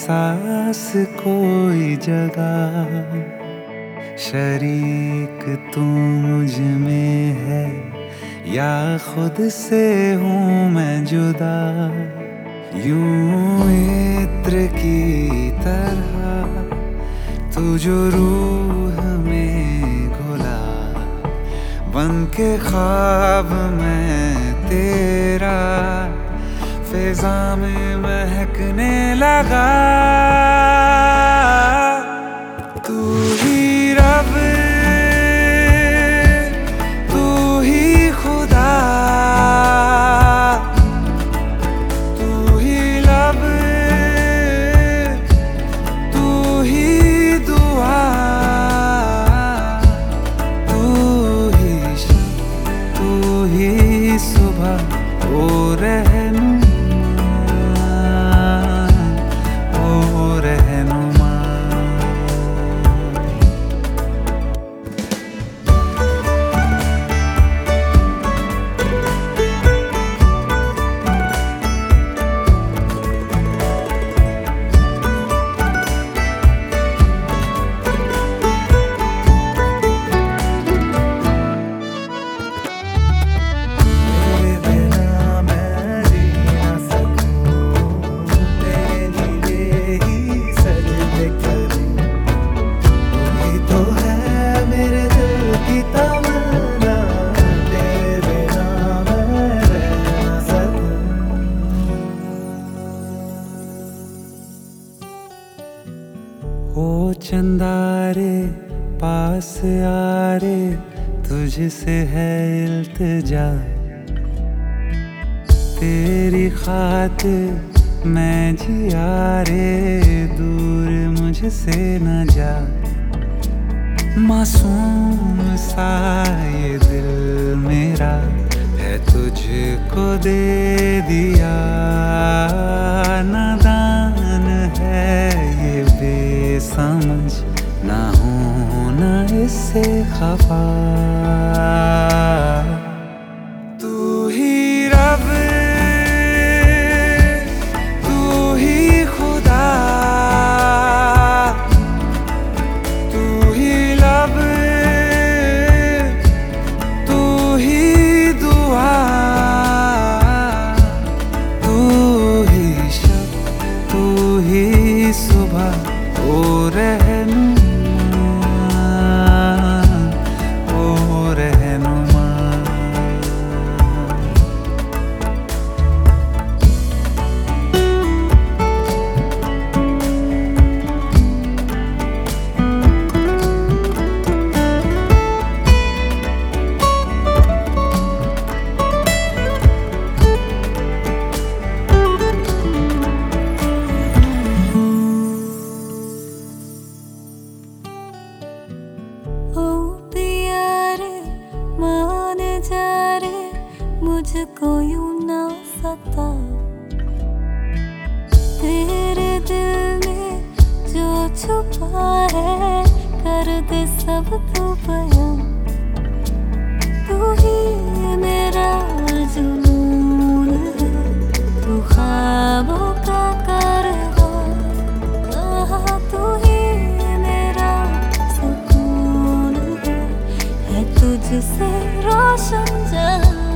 एहसास कोई जगह, शरीक तू मुझ में है या खुद से हूँ मैं जुदा। यूं इत्र की तरह तू जो रूह में घुला, बन के ख्वाब मैं तेरा फिजा में महकने लगा। तू ही रब, तू ही खुदा, तू ही लब, तू ही दुआ, तू ही शब, तू ही सुबह। ओ रहनुमा, ओ रहनुमा। ओ चंदारे पास आ रे, तुझसे है इल्तिजा, तेरी खातिर मैं जिया रे, दूर मुझसे न जा। मासूम सा ये दिल मेरा है तुझको दे दिया, नादान है ये बेसमझ, ना हूं ना इससे खफा। तू ही रब, तू ही खुदा, तू ही लब, तू ही दुआ, तू ही शब, तू ही सुबह। ओ रहनुमा, ओ रहनुमा। मुझको यूं ना सता, तेरे दिल में जो छुपा है कर दे सब तू बयां। तू ही मेरा जुनून है, तू ख्वाबों का कारवां, तू ही मेरा सुकून है तुझसे रोशन जहां।